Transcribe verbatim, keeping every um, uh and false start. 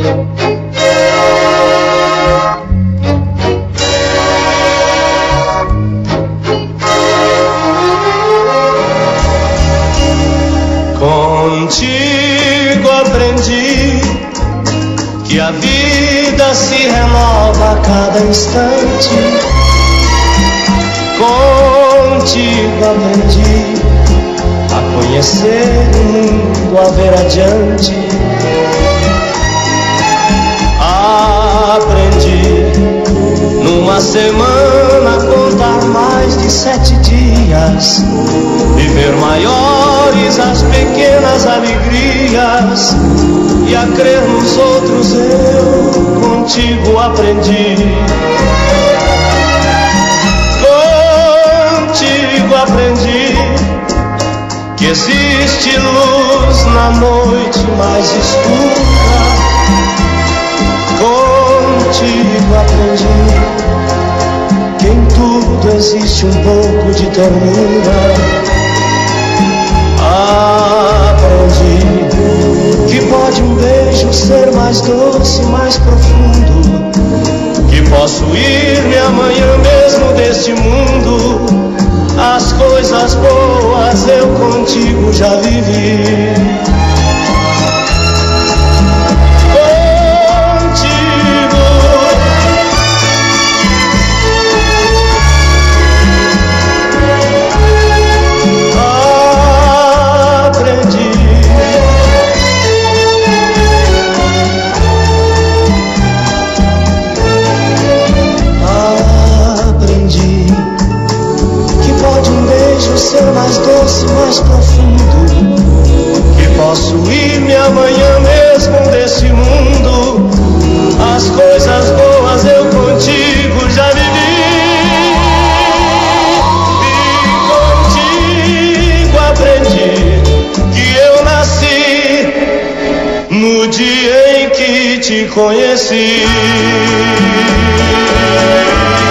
Contigo aprendi que a vida se renova a cada instante. Contigo aprendi a conhecer o mundo, a ver adiante. Aprendi numa semana a contar mais de sete dias, viver maiores as pequenas alegrias e a crer nos outros. Eu contigo aprendi. Contigo aprendi que existe luz na noite mais escura. Contigo aprendi que em tudo existe um pouco de ternura. Aprendi que pode um beijo ser mais doce, mais profundo, que posso ir-me amanhã mesmo deste mundo. As coisas boas eu contigo já vivi. Ser mais doce, mais profundo, que posso ir-me amanhã mesmo desse mundo. As coisas boas eu contigo já vivi. E contigo aprendi que eu nasci no dia em que te conheci.